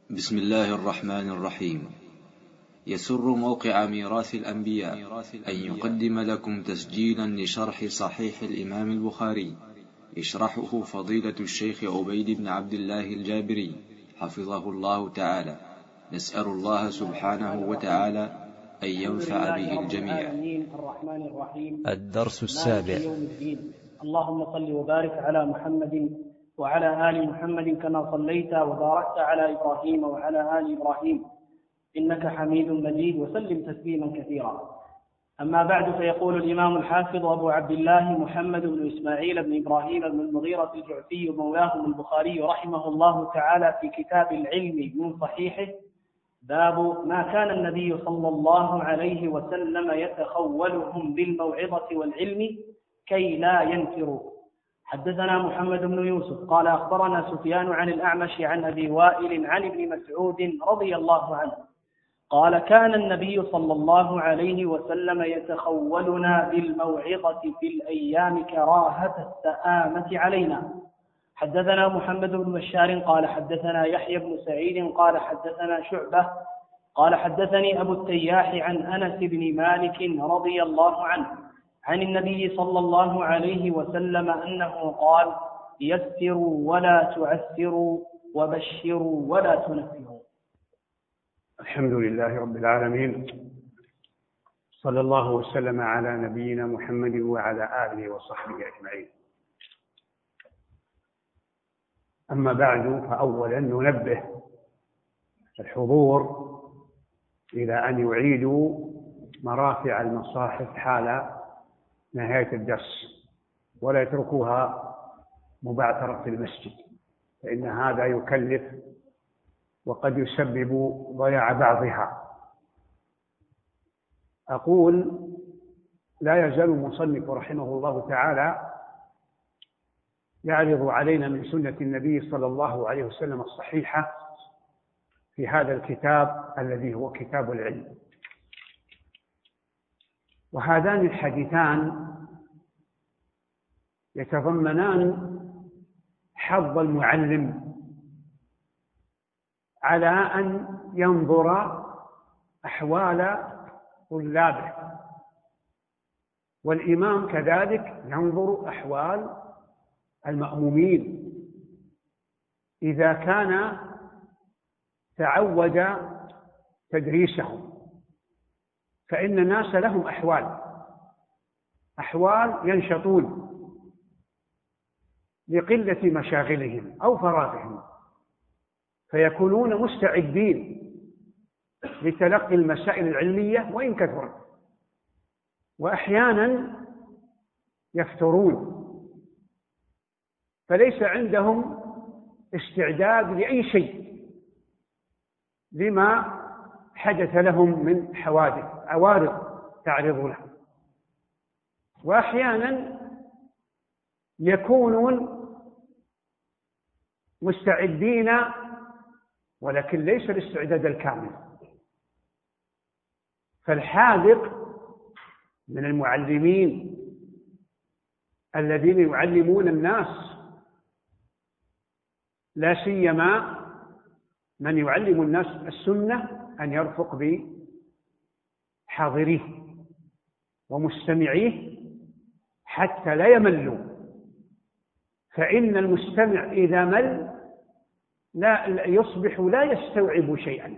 بسم الله الرحمن الرحيم. يسر موقع ميراث الأنبياء أن يقدم لكم تسجيلا لشرح صحيح الإمام البخاري، يشرحه فضيلة الشيخ عبيد بن عبد الله الجابري حفظه الله تعالى. نسأل الله سبحانه وتعالى أن ينفع به الجميع. الرحمن الرحيم. الدرس السابع. يوم الدين. اللهم صل وبارك على محمد وعلى آل محمد كما صليت وباركت على إبراهيم وعلى آل إبراهيم إنك حميد مجيد، وسلم تسليما كثيرا. أما بعد، فيقول الإمام الحافظ أبو عبد الله محمد بن إسماعيل بن إبراهيم بن المغيرة الجعفي مولاهم البخاري رحمه الله تعالى في كتاب العلم من صحيحه: باب ما كان النبي صلى الله عليه وسلم يتخولهم بالموعظة والعلم كي لا ينكروا. حدثنا محمد بن يوسف قال أخبرنا سفيان عن الأعمش عن أبي وائل عن ابن مسعود رضي الله عنه قال: كان النبي صلى الله عليه وسلم يتخولنا بالموعظة في الأيام كراهة السآمة علينا. حدثنا محمد بن بشار قال حدثنا يحيى بن سعيد قال حدثنا شعبة قال حدثني أبو التياح عن أنس بن مالك رضي الله عنه عن النبي صلى الله عليه وسلم أنه قال: يسروا ولا تعسروا وبشروا ولا تنفروا. الحمد لله رب العالمين، صلى الله وسلم على نبينا محمد وعلى آله وصحبه أجمعين. أما بعد، فأولا ننبه الحضور إلى أن يعيدوا مرافع المصاحف حال نهاية الدرس، ولا يتركوها مبعثرة في المسجد، فإن هذا يكلف وقد يسبب ضياع بعضها. أقول: لا يزال المصنف رحمه الله تعالى يعرض علينا من سنة النبي صلى الله عليه وسلم الصحيحة في هذا الكتاب الذي هو كتاب العلم. وهذان الحديثان يتضمنان حظ المعلم على أن ينظر أحوال طلابه، والإمام كذلك ينظر أحوال المأمومين إذا كان تعود تدريسهم، فإن الناس لهم أحوال ينشطون لقلة مشاغلهم أو فراغهم، فيكونون مستعدين لتلقي المسائل العلمية وإن كثرت، وأحيانا يفترون فليس عندهم استعداد لأي شيء لما حدث لهم من عوارض تعرض لهم، وأحيانا يكونون مستعدين ولكن ليس الاستعداد الكامل. فالحاذق من المعلمين الذين يعلمون الناس، لا سيما من يعلم الناس السنة، أن يرفق بحاضريه ومستمعيه حتى لا يملوا، فإن المستمع إذا مل يصبح لا يستوعب شيئا.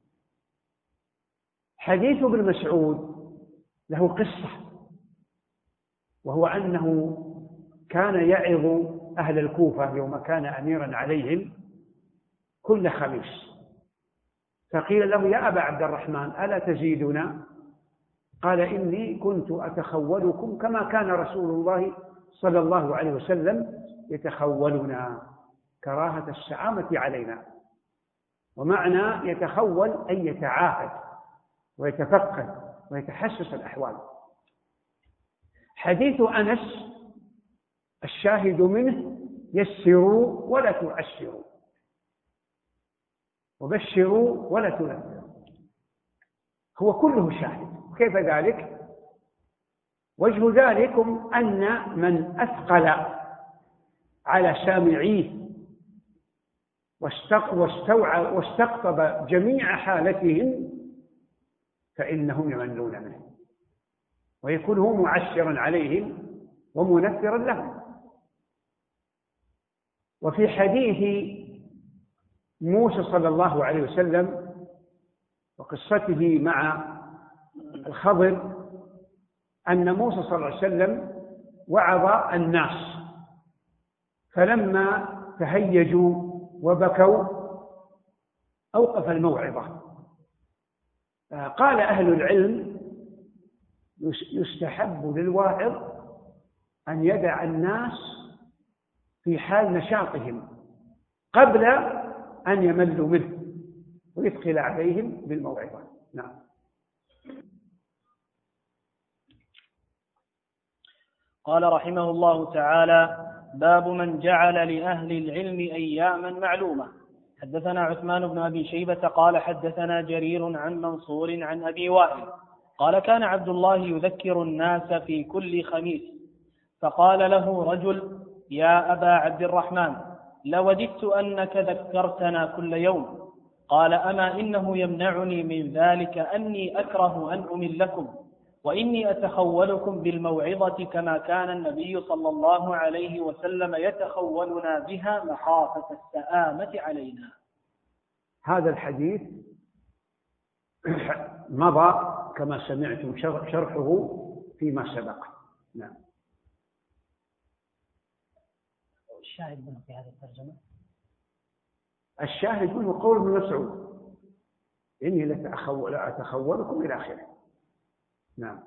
حديث ابن مسعود له قصة، وهو أنه كان يعظ أهل الكوفة يوم كان أميرا عليهم كل خميس، فقيل له: يا أبا عبد الرحمن، ألا تزيدنا؟ قال: إني كنت أتخولكم كما كان رسول الله صلى الله عليه وسلم يتخولنا كراهة السآمة علينا. ومعنى يتخول أن يتعاهد ويتفقد ويتحسس الأحوال. حديث أنس الشاهد منه: يسروا ولا تعسروا وبشروا ولا تنفروا، هو كله شاهد. كيف ذلك؟ وجه ذلك أن من أثقل على سامعيه واستقطب جميع حالتهم فإنهم يملون منه، ويكون هو معشرا عليهم ومنفرا لهم. وفي حديث موسى صلى الله عليه وسلم وقصته مع الخضر أن موسى صلى الله عليه وسلم وعظ الناس، فلما تهيجوا وبكوا أوقف الموعظة. قال أهل العلم يستحب للواعظ أن يدع الناس في حال نشاطهم قبل أن يملوا منه ويدخل عليهم بالموعظة. نعم. قال رحمه الله تعالى: باب من جعل لأهل العلم أياما معلومة. حدثنا عثمان بن أبي شيبة قال حدثنا جرير عن منصور عن أبي وائل قال كان عبد الله يذكر الناس في كل خميس، فقال له رجل: يا أبا عبد الرحمن، لوددت أنك ذكرتنا كل يوم. قال: أما إنه يمنعني من ذلك أني أكره أن أملكم، وإني أتخولكم بالموعظة كما كان النبي صلى الله عليه وسلم يتخولنا بها مخافة السآمة علينا. هذا الحديث مضى كما سمعتم شرحه فيما سبق. نعم. الشاهد منه في هذه الترجمة، الشاهد منه قول ابن مسعود: إني لأتخولكم إلى آخره. نعم.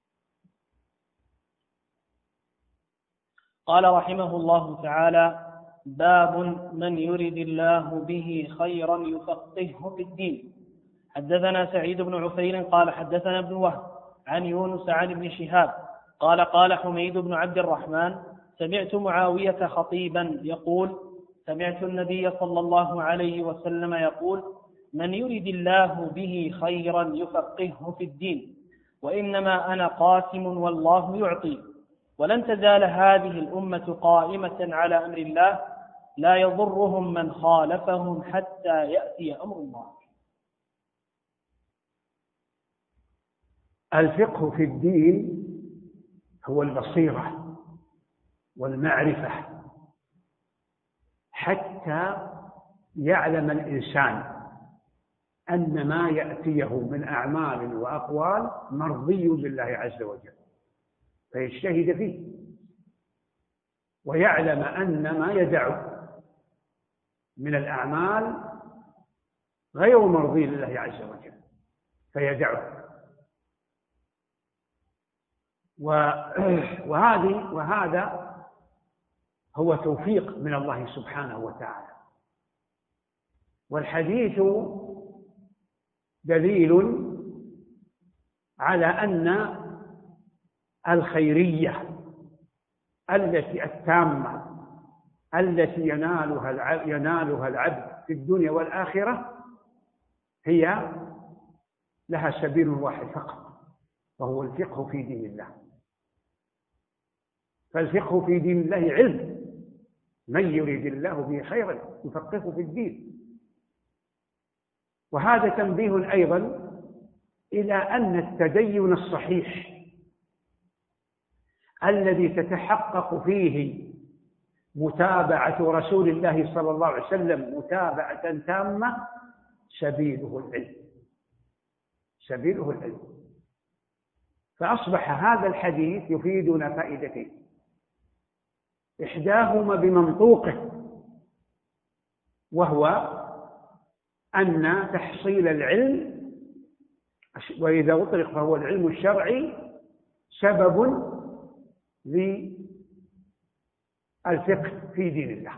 قال رحمه الله تعالى: باب من يرد الله به خيرا يفقهه في الدين. حدثنا سعيد بن عفير قال حدثنا ابن وهب عن يونس عن ابن شهاب قال قال حميد بن عبد الرحمن: سمعت معاوية خطيبا يقول: سمعت النبي صلى الله عليه وسلم يقول: من يرد الله به خيرا يفقهه في الدين، وإنما أنا قاسم والله يعطي، ولن تزال هذه الأمة قائمة على أمر الله لا يضرهم من خالفهم حتى يأتي أمر الله. الفقه في الدين هو البصيرة والمعرفة، حتى يعلم الإنسان أن ما يأتيه من أعمال وأقوال مرضي بالله عز وجل فيجتهد فيه، ويعلم أن ما يدع من الأعمال غير مرضي لله عز وجل فيدعه. وهذا هو توفيق من الله سبحانه وتعالى. والحديث دليل على أن الخيرية التامة التي ينالها العبد في الدنيا والآخرة هي لها سبيل واحد فقط، وهو الفقه في دين الله. فالفقه في دين الله علم، من يريد الله به خيرا يفقهه في الدين. وهذا تنبيه أيضا إلى أن التدين الصحيح الذي تتحقق فيه متابعة رسول الله صلى الله عليه وسلم متابعة تامة سبيله العلم، سبيله العلم. فأصبح هذا الحديث يفيدنا فائدتين: إحداهما بمنطوقه، وهو أن تحصيل العلم، وإذا أطلق فهو العلم الشرعي، سبب للفقه في دين الله.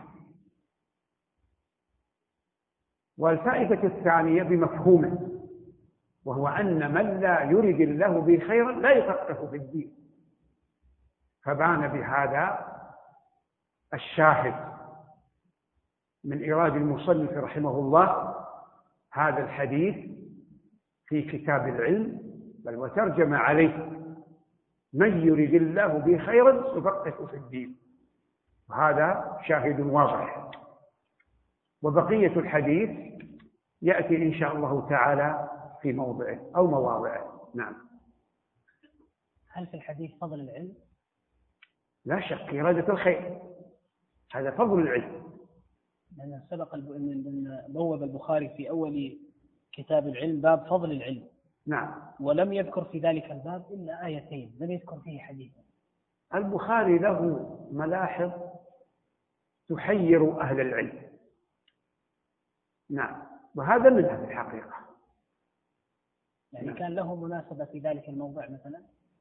والفائدة الثانية بمفهومه، وهو أن من لا يرد الله به خيرا لا يفقه في الدين. فبان بهذا الشاهد من إيراد المصنف رحمه الله هذا الحديث في كتاب العلم، بل وترجم عليه: من يرد الله به خيرا يفقهه في الدين. وهذا شاهد واضح. وبقية الحديث يأتي إن شاء الله تعالى في موضعه أو مواضعه. نعم. هل في الحديث فضل العلم؟ لا شك، إرادة الخير هذا فضل العلم. لأن سبق بوب البخاري في أول كتاب العلم باب فضل العلم. نعم. ولم يذكر في ذلك الباب إلا آيتين، لم يذكر فيه حديث. البخاري له ملاحظ تحير أهل العلم. نعم، وهذا منها في الحقيقة. يعني نعم. كان له مناسبة في ذلك الموضع مثلا؟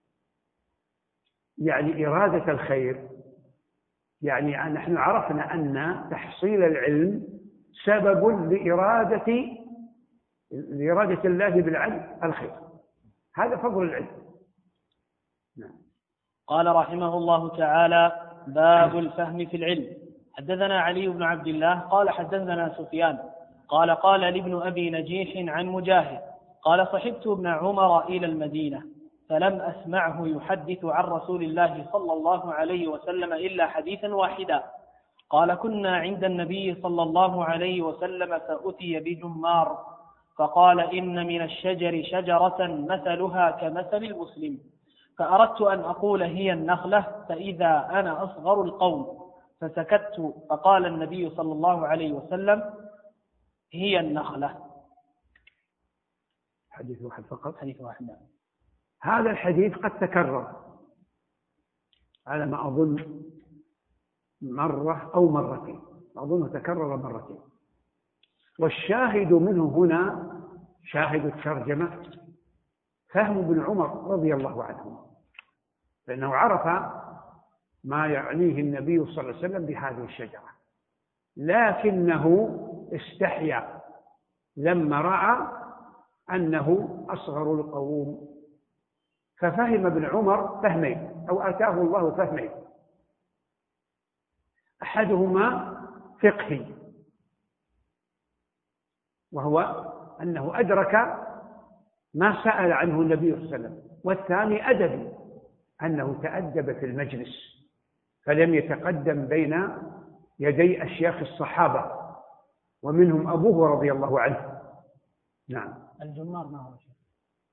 يعني إرادة الخير، يعني نحن عرفنا أن تحصيل العلم سبب لإرادة الله بالعلم الخير، هذا فضل العلم. نعم. قال رحمه الله تعالى: باب الفهم في العلم. حدثنا علي بن عبد الله قال حدثنا سفيان قال قال لابن أبي نجيح عن مجاهد قال: صحبت ابن عمر إلى المدينة فلم أسمعه يحدث عن رسول الله صلى الله عليه وسلم إلا حديثا واحدا. قال: كنا عند النبي صلى الله عليه وسلم فأتي بجمار فقال: إن من الشجر شجرة مثلها كمثل المسلم، فأردت أن أقول هي النخلة، فإذا أنا أصغر القوم، فسكت، فقال النبي صلى الله عليه وسلم: هي النخلة. حديث واحد فقط. حديث واحد. هذا الحديث قد تكرر على ما أظن مرة أو مرتين، أظنه تكرر مرتين. والشاهد منه هنا، شاهد الترجمة، فهم ابن عمر رضي الله عنه، لأنه عرف ما يعنيه النبي صلى الله عليه وسلم بهذه الشجرة، لكنه استحيا لما رأى أنه أصغر القوم، ففهم ابن عمر فهمين، أو آتاه الله فهمين: أحدهما فقهي، وهو أنه أدرك ما سأل عنه النبي صلى الله عليه وسلم، والثاني أدبي، أنه تأدب في المجلس فلم يتقدم بين يدي أشياخ الصحابة ومنهم أبوه رضي الله عنه. نعم. الجمار ما هو شيء؟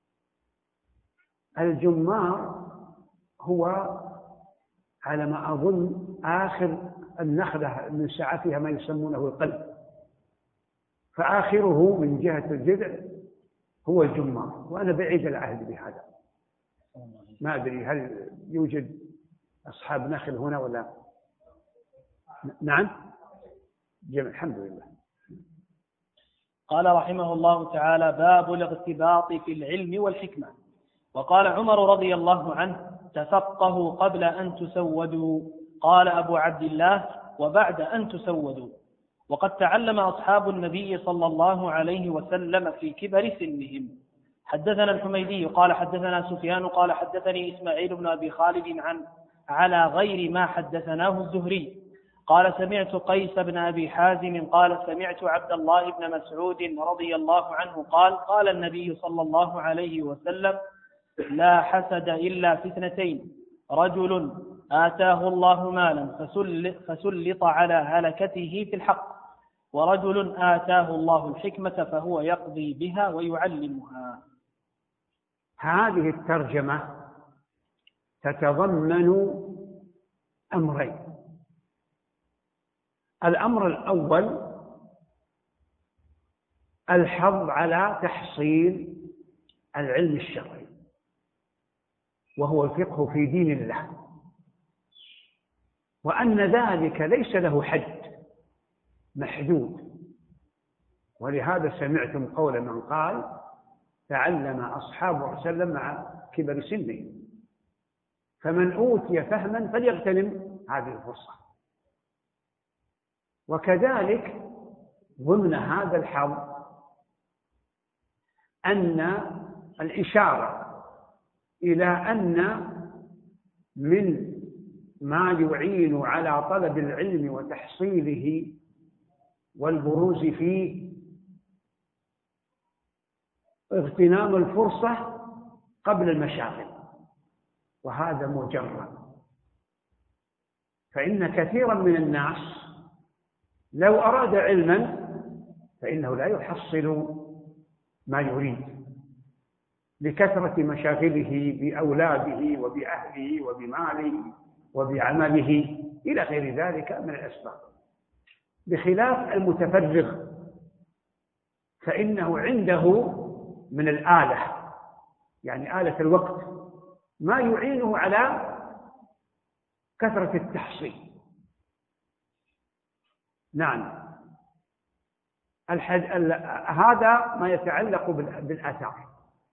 الجمار هو على ما أظن آخر النخلة من سعتها ما يسمونه القلب، فآخره من جهة الجذع هو الجمار، وأنا بعيد العهد بهذا، ما أدري هل يوجد أصحاب نخل هنا ولا؟ نعم، جميل، الحمد لله. قال رحمه الله تعالى: باب الاغتباط في العلم والحكمة. وقال عمر رضي الله عنه: تفقهوا قبل أن تسودوا. قال أبو عبد الله: وبعد أن تسودوا. وقد تعلم أصحاب النبي صلى الله عليه وسلم في كبر سنهم. حدثنا الحميدي قال حدثنا سفيان قال حدثني إسماعيل بن أبي خالد على غير ما حدثناه الزهري قال: سمعت قيس بن أبي حازم قال: سمعت عبد الله بن مسعود رضي الله عنه قال: قال النبي صلى الله عليه وسلم: لا حسد إلا في اثنتين: رجل آتاه الله مالا فسلط على هلكته في الحق، ورجل آتاه الله الحكمة فهو يقضي بها ويعلمها. هذه الترجمة تتضمن أمرين: الأمر الأول الحظ على تحصيل العلم الشرعي، وهو الفقه في دين الله، وأن ذلك ليس له حد محدود. ولهذا سمعتم قول من قال: تعلم أصحاب رسول الله صلى الله عليه وسلم مع كبر سنه، فمن أوتي فهما فليغتنم هذه الفرصة. وكذلك ضمن هذا الحظ أن الإشارة إلى أن من ما يعين على طلب العلم وتحصيله والبروز فيه اغتنام الفرصة قبل المشاغل، وهذا مجرد. فإن كثيرا من الناس لو أراد علما فإنه لا يحصل ما يريد لكثرة مشاغله بأولاده وبأهله وبماله وبعمله إلى غير ذلك من الأسباب، بخلاف المتفرغ فإنه عنده من الآلة، يعني آلة الوقت، ما يعينه على كثرة التحصيل. نعم، هذا ما يتعلق بالآثار.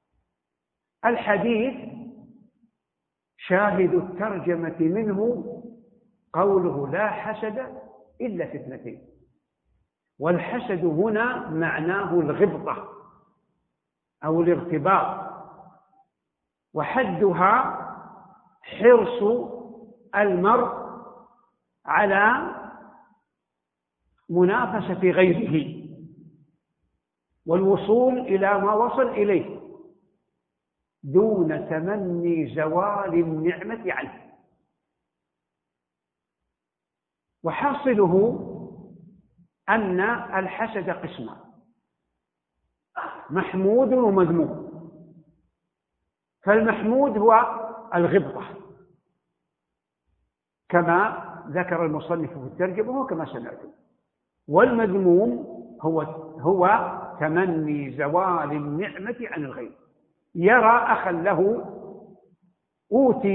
الحديث شاهد الترجمة منه قوله لا حسد إلا في اثنتين، والحسد هنا معناه الغبطة أو الارتباط، وحدها حرص المرء على منافسة غيره والوصول إلى ما وصل إليه دون تمني زوال النعمة عنه. وحاصله أن الحسد قسمان: محمود ومذموم. فالمحمود هو الغبطة كما ذكر المصنف في الترجمة وكما سمعتم، والمذموم هو تمني زوال النعمة عن الغير. يرى أخا له أوتي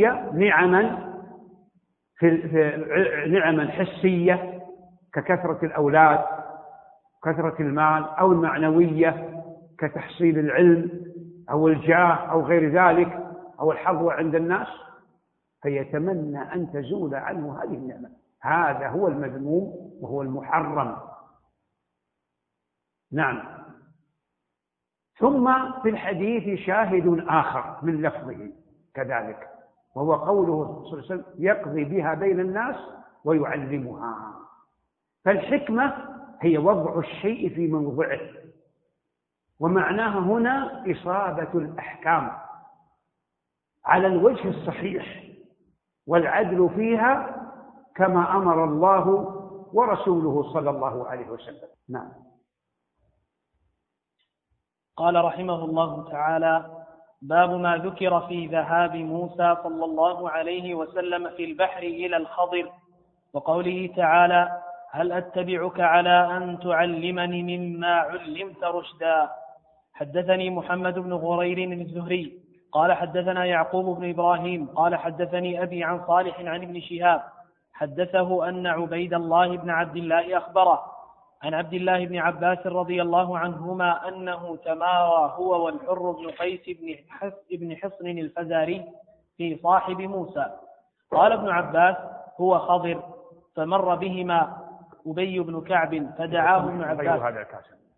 نعما حسية ككثرة الأولاد، كثرة المال، أو المعنوية كتحصيل العلم أو الجاه أو غير ذلك، أو الحظوة عند الناس، فيتمنى أن تزول عنه هذه النعمة. هذا هو المذموم وهو المحرم. نعم. ثم في الحديث شاهد آخر من لفظه كذلك، وهو قوله صلى الله عليه وسلم: يقضي بها بين الناس ويعلمها. فالحكمة هي وضع الشيء في موضعه، ومعناها هنا إصابة الأحكام على الوجه الصحيح والعدل فيها كما أمر الله ورسوله صلى الله عليه وسلم. نعم. قال رحمه الله تعالى: باب ما ذكر في ذهاب موسى صلى الله عليه وسلم في البحر إلى الخضر، وقوله تعالى: هل أتبعك على أن تعلمني مما علمت رشدا. حدثني محمد بن غرير الزهري قال حدثنا يعقوب بن إبراهيم قال حدثني أبي عن صالح عن ابن شهاب حدثه أن عبيد الله بن عبد الله أخبره عن عبد الله بن عباس رضي الله عنهما أنه تمارى هو والحر بن قيس بن حصن الفزاري في صاحب موسى. قال ابن عباس: هو خضر، فمر بهما أبي بن كعب فدعاه ابن عباس.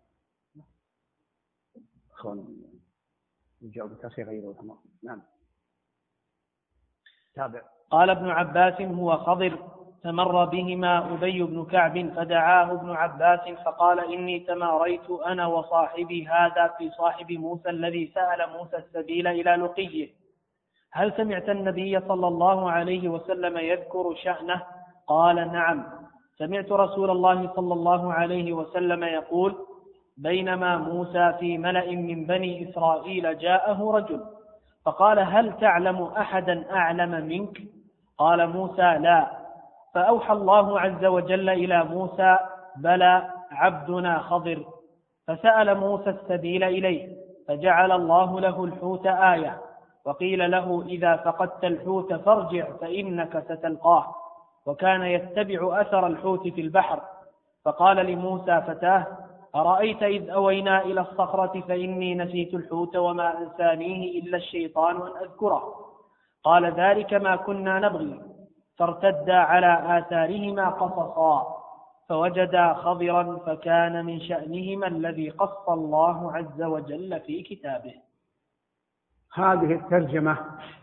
قال ابن عباس: هو خضر، فمر بهما أبي بن كعب فدعاه ابن عباس فقال: إني تماريت أنا وصاحبي هذا في صاحب موسى الذي سأل موسى السبيل إلى لقيه. هل سمعت النبي صلى الله عليه وسلم يذكر شأنه؟ قال: نعم، سمعت رسول الله صلى الله عليه وسلم يقول: بينما موسى في ملأ من بني إسرائيل جاءه رجل فقال: هل تعلم أحدا أعلم منك؟ قال موسى: لا. فأوحى الله عز وجل إلى موسى: بلى، عبدنا خضر. فسأل موسى السبيل إليه، فجعل الله له الحوت آية، وقيل له: إذا فقدت الحوت فارجع فإنك ستلقاه. وكان يتبع أثر الحوت في البحر. فقال لموسى فتاه: أرأيت إذ أوينا إلى الصخرة فإني نسيت الحوت وما أنسانيه إلا الشيطان أن أذكره. قال: ذلك ما كنا نبغي. فارتدا على آثارهما قصصا فوجدا خضرا فكان من شأنهما الذي قص الله عز وجل في كتابه. هذه الترجمة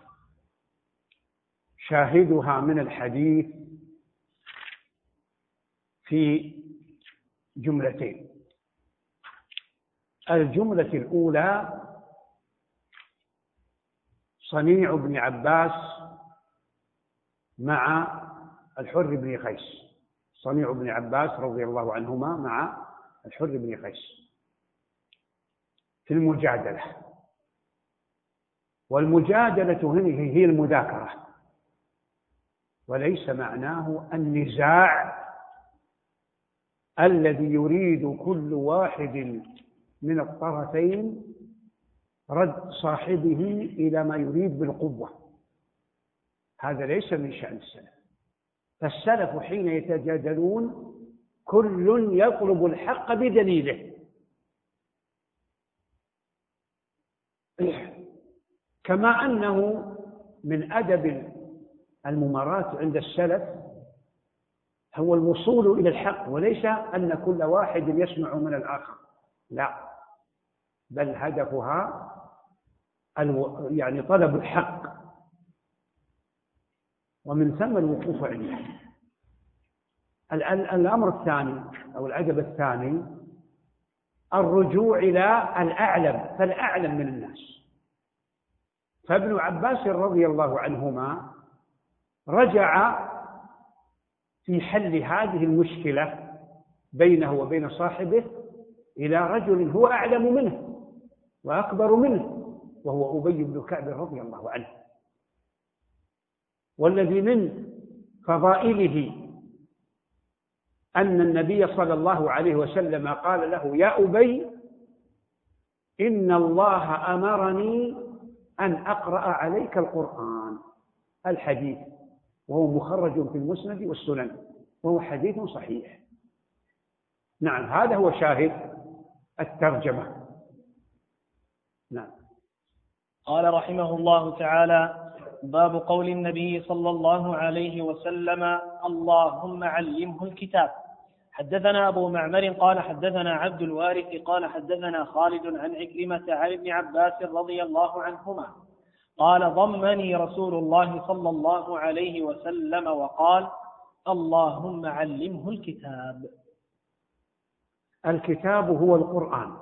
شاهدها من الحديث في جملتين. الجملة الأولى: صنيع ابن عباس مع الحر بن قيس. صنيع ابن عباس رضي الله عنهما مع الحر بن قيس في المجادلة، والمجادلة هي المذاكرة، وليس معناه النزاع الذي يريد كل واحد من الطرفين رد صاحبه إلى ما يريد بالقوة. هذا ليس من شأن السلف. فالسلف حين يتجادلون كل يطلب الحق بدليله، كما أنه من أدب الممارات عند السلف هو الوصول إلى الحق، وليس أن كل واحد يسمع من الآخر، لا، بل هدفها يعني طلب الحق، ومن ثم الوقوف عنده. الأمر الثاني أو الأدب الثاني الرجوع إلى الأعلم فالأعلم من الناس. فابن عباس رضي الله عنهما رجع في حل هذه المشكلة بينه وبين صاحبه إلى رجل هو أعلم منه وأكبر منه، وهو أبي بن كعب رضي الله عنه، والذي من فضائله أن النبي صلى الله عليه وسلم قال له: يا أبي، إن الله أمرني أن أقرأ عليك القرآن. الحديث وهو مخرج في المسند والسنن، وهو حديث صحيح. نعم، هذا هو شاهد الترجمة. نعم. قال رحمه الله تعالى: باب قول النبي صلى الله عليه وسلم: اللهم علمه الكتاب. حدثنا أبو معمر قال حدثنا عبد الوارث قال حدثنا خالد عن عكرمة عن ابن عباس رضي الله عنهما قال: ضمني رسول الله صلى الله عليه وسلم وقال: اللهم علمه الكتاب. الكتاب هو القرآن،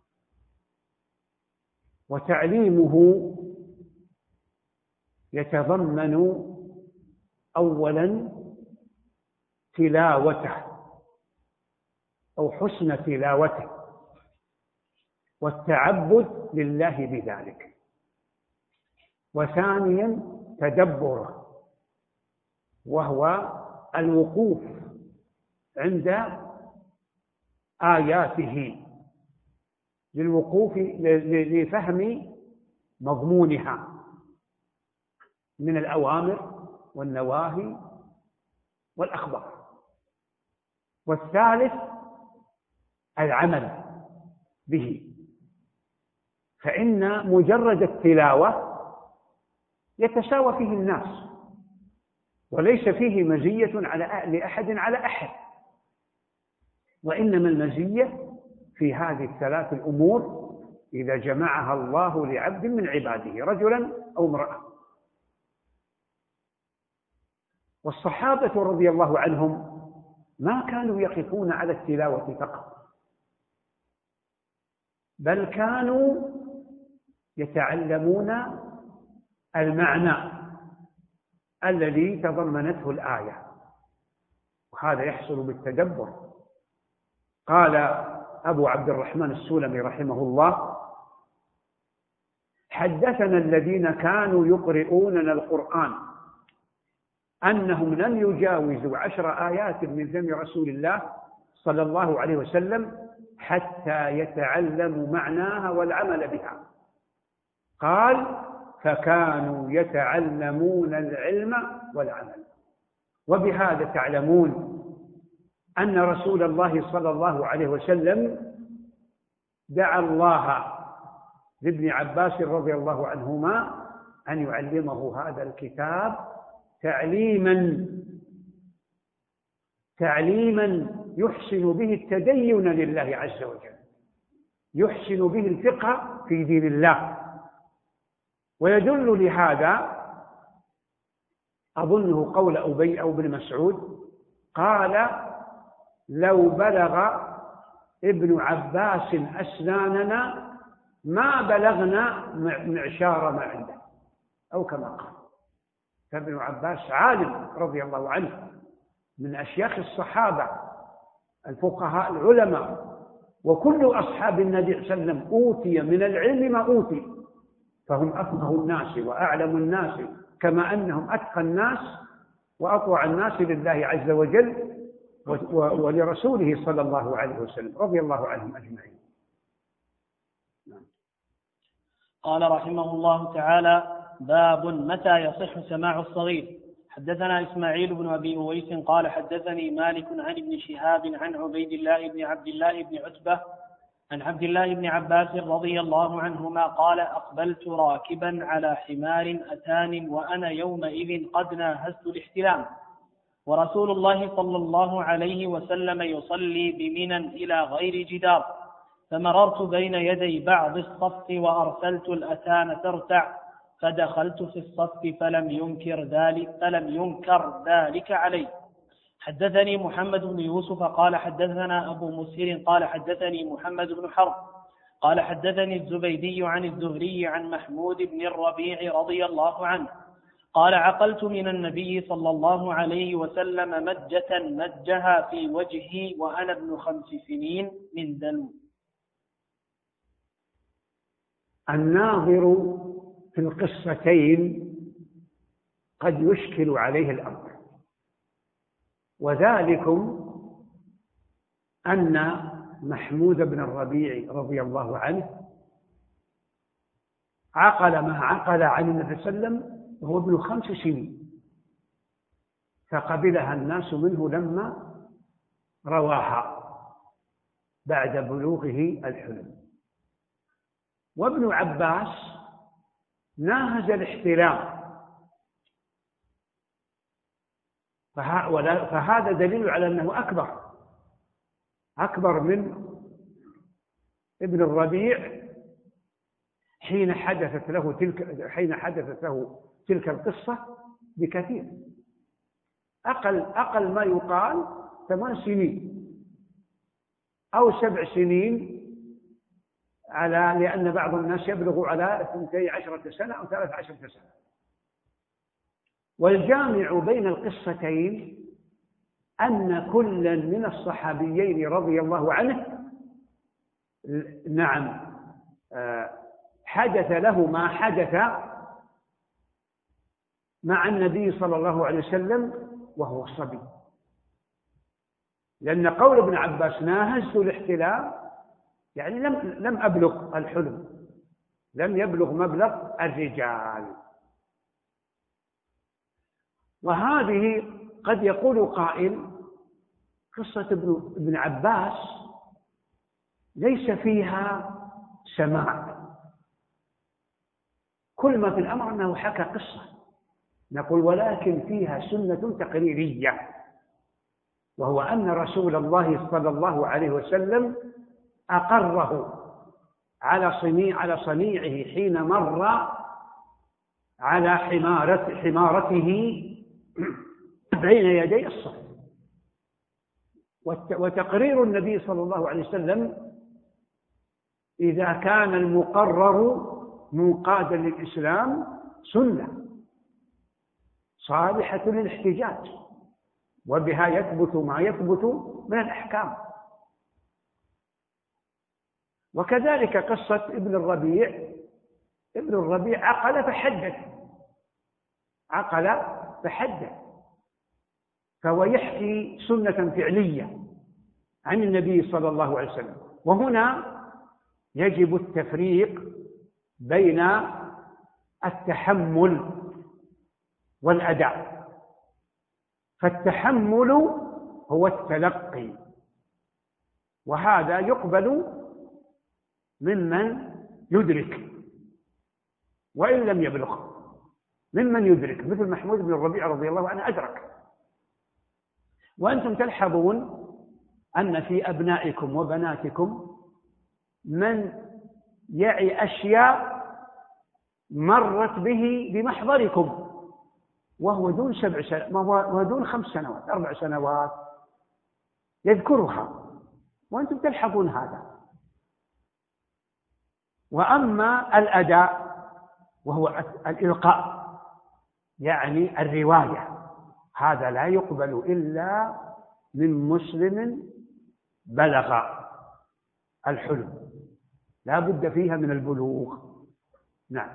وتعليمه يتضمن أولا تلاوته أو حسن تلاوته والتعبد لله بذلك، وثانيا تدبره، وهو الوقوف عند آياته للوقوف لفهم مضمونها من الأوامر والنواهي والأخبار، والثالث العمل به، فإن مجرد التلاوة يتساوى فيه الناس، وليس فيه مزية لأحد على أحد، وإنما المزية في هذه الثلاث الأمور إذا جمعها الله لعبد من عباده، رجلا أو امرأة. والصحابة رضي الله عنهم ما كانوا يقفون على التلاوة فقط، بل كانوا يتعلمون المعنى الذي تضمنته الآية، وهذا يحصل بالتدبر. قال أبو عبد الرحمن السلمي رحمه الله: حدثنا الذين كانوا يقرؤوننا القرآن أنهم لم يجاوزوا 10 آيات من فم رسول الله صلى الله عليه وسلم حتى يتعلموا معناها والعمل بها. قال: فكانوا يتعلمون العلم والعمل. وبهذا تعلمون أن رسول الله صلى الله عليه وسلم دعا الله لابن عباس رضي الله عنهما أن يعلمه هذا الكتاب تعليما يحسن به التدين لله عز وجل، يحسن به الفقه في دين الله. ويدل لهذا أظنه قول أبي أو ابن مسعود قال: لو بلغ ابن عباس أسناننا ما بلغنا معشار ما عنده، أو كما قال. فابن عباس عالم رضي الله عنه، من أشياخ الصحابة الفقهاء العلماء، وكل أصحاب النبي صلى الله عليه وسلم أوتي من العلم ما أوتي، فهم أفقه الناس وأعلم الناس، كما أنهم أتقى الناس وأطوع الناس لله عز وجل ولرسوله صلى الله عليه وسلم، رضي الله عنهم أجمعين. قال رحمه الله تعالى: باب متى يصح سماع الصغير. حدثنا إسماعيل بن أبي أويس قال حدثني مالك عن ابن شهاب عن عبيد الله بن عبد الله بن عتبة عن عبد الله بن عباس رضي الله عنهما قال: أقبلت راكبا على حمار أتان وأنا يومئذ قد ناهزت الاحتلام، ورسول الله صلى الله عليه وسلم يصلي بمنى إلى غير جدار، فمررت بين يدي بعض الصف وأرسلت الأتان ترتع، فدخلت في الصف فلم ينكر ذلك علي. حدثني محمد بن يوسف قال حدثنا أبو مسهر قال حدثني محمد بن حرب قال حدثني الزبيدي عن الزهري عن محمود بن الربيع رضي الله عنه قال: عقلت من النبي صلى الله عليه وسلم مجة مجها في وجهي وأنا ابن 5 سنين من دلو. الناظر في القصتين قد يشكل عليه الأمر، وذلكم أن محمود بن الربيع رضي الله عنه عقل ما عقل عن النبي صلى الله عليه وسلم وهو ابن 5 سنين، فقبلها الناس منه لما رواها بعد بلوغه الحلم. وابن عباس ناهز الاحتلام، فهذا دليل على أنه أكبر من ابن الربيع حين حدثت له تلك القصة بكثير. أقل ما يقال 8 سنين أو 7 سنين، لأن بعض الناس يبلغ على 12 سنة أو 13 سنة. والجامع بين القصتين أن كل من الصحابيين رضي الله عنه حدث له ما حدث مع النبي صلى الله عليه وسلم وهو صبي، لأن قول ابن عباس ناهزت الاحتلام يعني لم أبلغ الحلم، لم يبلغ مبلغ الرجال. وهذه قد يقول قائل: قصة ابن عباس ليس فيها سماع، كل ما في الأمر أنه حكى قصة. نقول: ولكن فيها سنة تقريرية، وهو أن رسول الله صلى الله عليه وسلم أقره على صنيعه حين مر على حمارته بين يدي الصف. وتقرير النبي صلى الله عليه وسلم إذا كان المقرر منقادا للإسلام سنة صالحة للاحتجاج، وبها يثبت ما يثبت من الأحكام. وكذلك قصة ابن الربيع عقل فحدث، فهو يحكي سنة فعلية عن النبي صلى الله عليه وسلم. وهنا يجب التفريق بين التحمل والأداء. فالتحمل هو التلقي، وهذا يقبل ممن يدرك وإن لم يبلغ، ممن يدرك، مثل محمود بن الربيع رضي الله عنه أدرك. وأنتم تلحظون أن في أبنائكم وبناتكم من يعي أشياء مرت به بمحضركم وهو دون 7 سنوات، وهو دون 5 سنوات 4 سنوات يذكرها، وأنتم تلحظون هذا. وأما الأداء وهو الإلقاء يعني الرواية، هذا لا يقبل إلا من مسلم بلغ الحلم، لا بد فيها من البلوغ. نعم.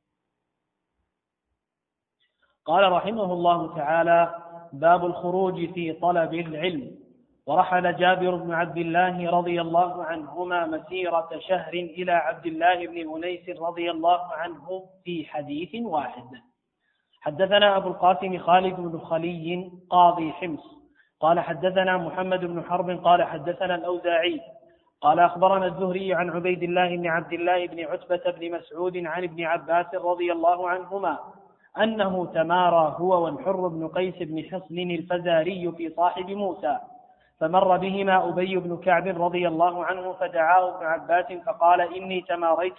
قال رحمه الله تعالى: باب الخروج في طلب العلم. ورحل جابر بن عبد الله رضي الله عنهما مسيرة شهر إلى عبد الله بن أنيس رضي الله عنه في حديث واحد. حدثنا أبو القاسم خالد بن خلي قاضي حمص قال حدثنا محمد بن حرب قال حدثنا الأوزاعي قال أخبرنا الزهري عن عبيد الله بن عبد الله بن عتبة بن مسعود عن ابن عباس رضي الله عنهما أنه تمارى هو والحر بن قيس بن حصن الفزاري في صاحب موسى، فمر بهما أبي بن كعب رضي الله عنه فدعاه ابن عباس فقال: إني تماريت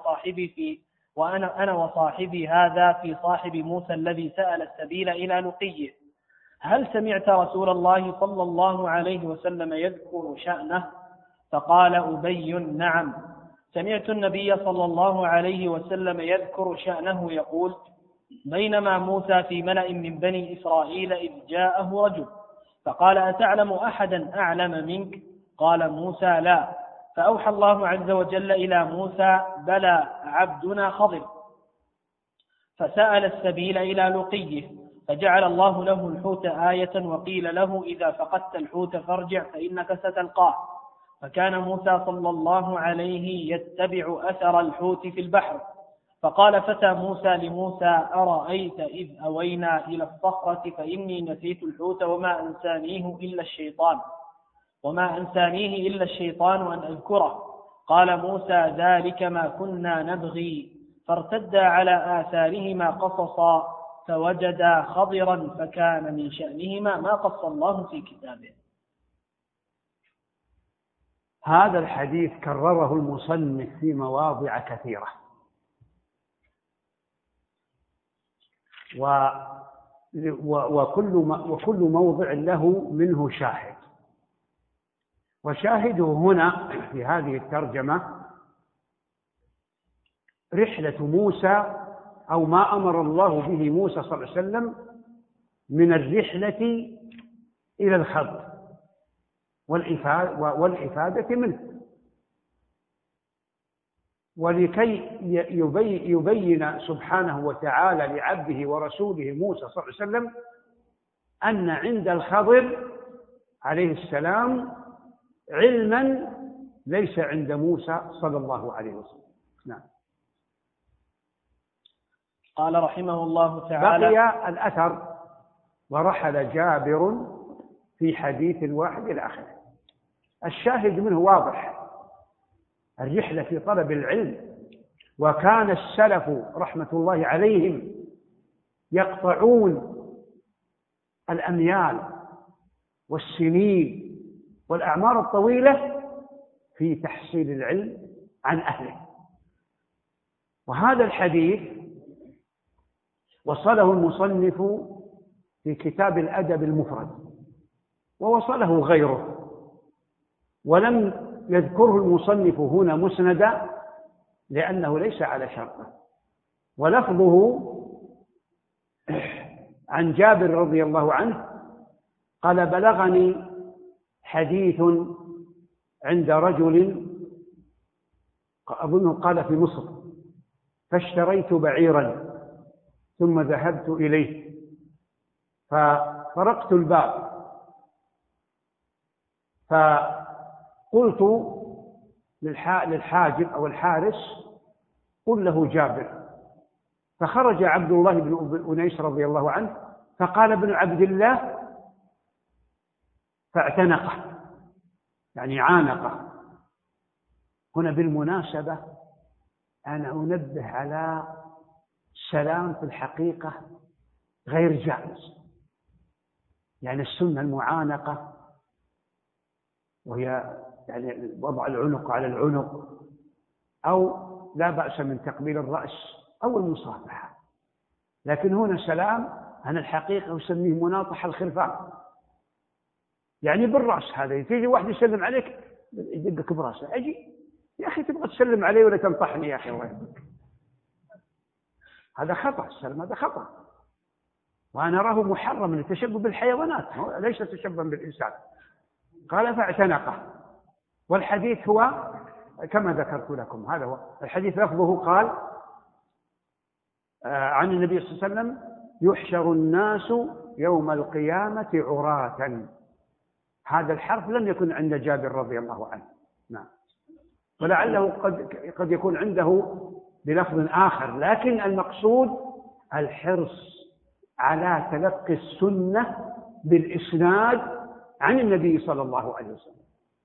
أنا وصاحبي هذا في صاحب موسى الذي سأل السبيل إلى لقيه، هل سمعت رسول الله صلى الله عليه وسلم يذكر شأنه؟ فقال أبي: نعم، سمعت النبي صلى الله عليه وسلم يذكر شأنه يقول: بينما موسى في ملأ من بني إسرائيل إذ جاءه رجل فقال: أتعلم أحدا أعلم منك؟ قال موسى: لا. فأوحى الله عز وجل إلى موسى: بلى عبدنا خضر، فسأل السبيل إلى لقيه، فجعل الله له الحوت آية، وقيل له: إذا فقدت الحوت فارجع فإنك ستلقاه. فكان موسى صلى الله عليه يتبع أثر الحوت في البحر، فقال فتى موسى لموسى: أرأيت إذ أوينا إلى الصخرة فإني نسيت الحوت وما أنسانيه إلا الشيطان أن أذكره. قال موسى: ذلك ما كنا نبغي. فارتدا على آثارهما قصصا فوجدا خضرا فكان من شأنهما ما قص الله في كتابه. هذا الحديث كرره المصنف في مواضع كثيرة، وكل موضع له منه شاهد، وشاهده هنا في هذه الترجمة رحلة موسى أو ما أمر الله به موسى صلى الله عليه وسلم من الرحلة إلى الخضر والإفادة منه، ولكي يبين سبحانه وتعالى لعبده ورسوله موسى صلى الله عليه وسلم أن عند الخضر عليه السلام علما ليس عند موسى صلى الله عليه وسلم. نعم. قال رحمه الله تعالى: بقي الأثر ورحل جابر في حديث واحد إلى آخره. الشاهد منه واضح، الرحلة في طلب العلم. وكان السلف رحمة الله عليهم يقطعون الأميال والسنين والأعمار الطويلة في تحصيل العلم عن أهله. وهذا الحديث وصله المصنف في كتاب الأدب المفرد، ووصله غيره، ولم يذكره المصنف هنا مسندا لأنه ليس على شرطه. ولفظه عن جابر رضي الله عنه قال: بلغني حديث عند رجل أظنه قال في مصر، فاشتريت بعيرا ثم ذهبت إليه فطرقت الباب فقلت للحاجب أو الحارس: قل له جابر. فخرج عبد الله بن أنيس رضي الله عنه فقال ابن عبد الله فاعتنقه، يعني عانقه. هنا بالمناسبة أنا أنبه على السلام في الحقيقة غير جائز، يعني السنة المعانقة، وهي يعني وضع العنق على العنق، أو لا بأس من تقبيل الرأس أو المصافحة. لكن هنا سلام عن الحقيقة يسميه مناطح الخلفان، يعني بالرأس. هذا تيجي واحد يسلم عليك يدقك برأسه، أجي يا أخي تبغى تسلم علي ولا تنطحني يا أخي؟ الله يهديك، هذا خطأ، السلام هذا خطأ، وأنا أراه محرم من التشبه بالحيوانات، ليس تشبها بالإنسان. قال فاعتنقه، والحديث هو كما ذكرت لكم، هذا هو الحديث. لفظه قال عن النبي صلى الله عليه وسلم: يحشر الناس يوم القيامة عراة. هذا الحرف لم يكن عند جابر رضي الله عنه، نعم، ولعله قد يكون عنده بلفظ آخر، لكن المقصود الحرص على تلقي السنة بالإسناد عن النبي صلى الله عليه وسلم.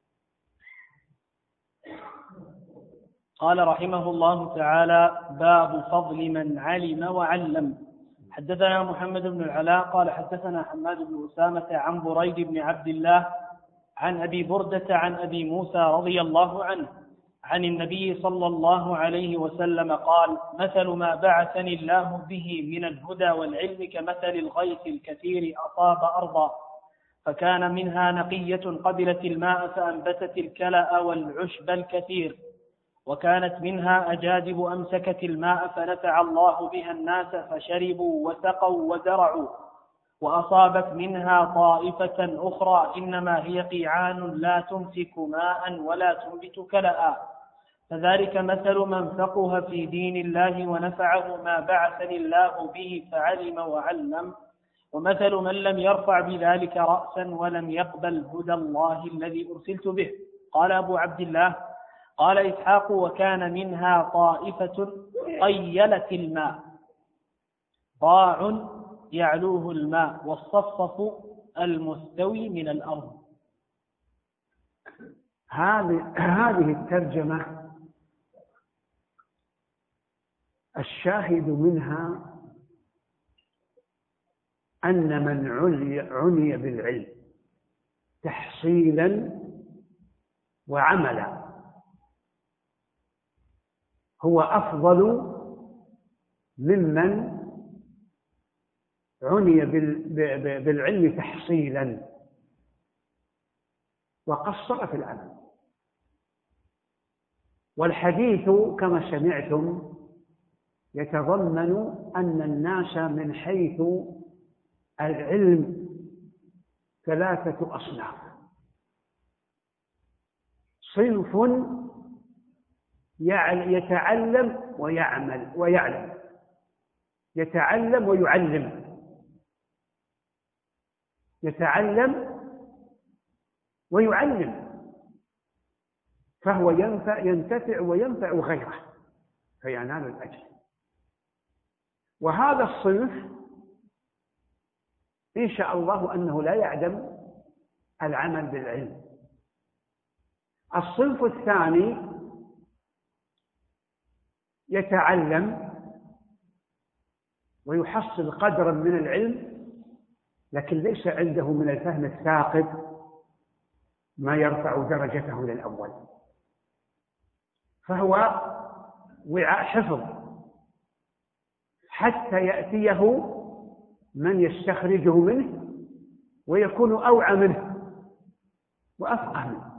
قال رحمه الله تعالى: باب فضل من علم وعلم. حدثنا محمد بن العلاء قال حدثنا حماد بن أسامة عن بريد بن عبد الله عن أبي بردة عن أبي موسى رضي الله عنه عن النبي صلى الله عليه وسلم قال: مثل ما بعثني الله به من الهدى والعلم كمثل الغيث الكثير أصاب أرضا فكان منها نقية قبلت الماء فأنبتت الكلأ والعشب الكثير، وكانت منها أجادب أمسكت الماء فنفع الله بها الناس فشربوا وسقوا وزرعوا، وأصابت منها طائفة أخرى إنما هي قيعان لا تمسك ماء ولا تنبت كلأ، فذلك مثل من فقه في دين الله ونفعه ما بعثني الله به فعلم وعلم، ومثل من لم يرفع بذلك رأسا ولم يقبل هدى الله الذي أرسلت به. قال أبو عبد الله: قال إسحاق: وكان منها طائفة قيلت الماء، ضاع يعلوه الماء، والصفصف المستوي من الأرض. هذه الترجمة الشاهد منها أن من عني بالعلم تحصيلا وعملا هو أفضل ممن عني بالعلم تحصيلا وقصر في العمل. والحديث كما سمعتم يتضمن أن الناس من حيث العلم 3 أصناف: صنف يتعلم ويعلم، يتعلم ويعلم، يتعلم ويعلم، فهو ينتفع وينفع غيره فينال الأجر. وهذا الصنف إن شاء الله أنه لا يعدم العمل بالعلم. الصنف الثاني يتعلم ويحصل قدرا من العلم لكن ليس عنده من الفهم الثاقب ما يرفع درجته للأول، فهو وعاء حفظ حتى يأتيه من يستخرجه منه ويكون أوعى منه وأفقه منه.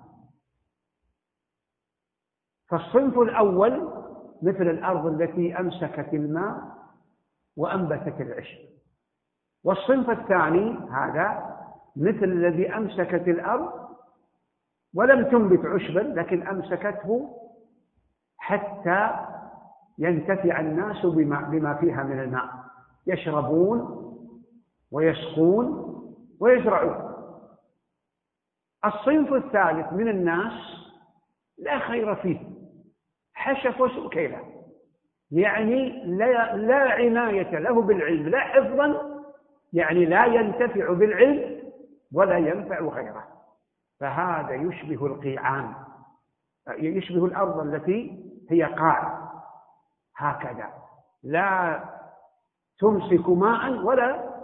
فالصنف الأول مثل الأرض التي أمسكت الماء وأنبتت العشب، والصنف الثاني هذا مثل الذي أمسكت الأرض ولم تنبت عشبا لكن أمسكته حتى ينتفع الناس بما فيها من الماء، يشربون ويسقون ويزرعون. الصنف الثالث من الناس لا خير فيه، حشف وسكيلة، يعني لا عناية له بالعلم، لا حفظا، يعني لا ينتفع بالعلم ولا ينفع غيره، فهذا يشبه القيعان، يشبه الأرض التي هي قاع هكذا، لا تمسك ماء ولا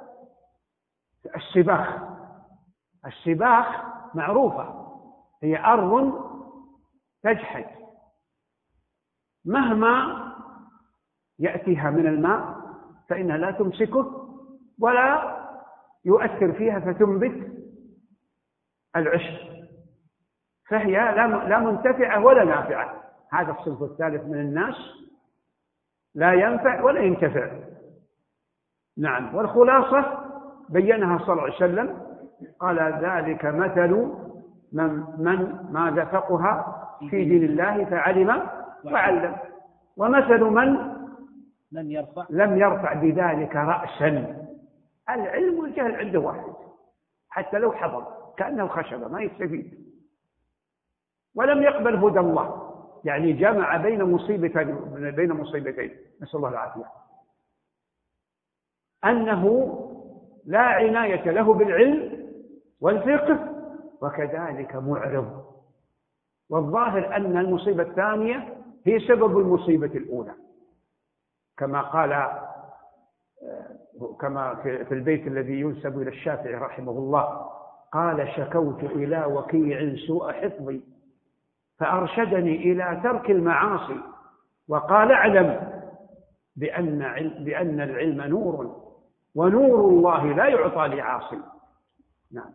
السباخ معروفة، هي أرض تجحد مهما يأتيها من الماء فإنها لا تمسكه ولا يؤثر فيها فتنبت العشب، فهي لا منتفعة ولا نافعة. هذا الصنف الثالث من الناس لا ينفع ولا ينتفع. نعم، والخلاصة بينها صلى الله عليه وسلم، قال: ذلك مثل من ماذا فقه في دين الله فعلم وعلم. ومثل من لم يرفع بذلك رأسا. العلم والجهل عنده واحد، حتى لو حضر كأنه خشبة ما يستفيد، ولم يقبل هدى الله، يعني جمع بين مصيبتين نسأل الله العافية، أنه لا عناية له بالعلم والفقه، وكذلك معرض. والظاهر أن المصيبة الثانية هي سبب المصيبة الأولى، كما في البيت الذي ينسب إلى الشافعي رحمه الله قال: شكوت إلى وكيع سوء حفظي فأرشدني إلى ترك المعاصي، وقال: اعلم بأن العلم نور، ونور الله لا يعطى لعاصي. نعم.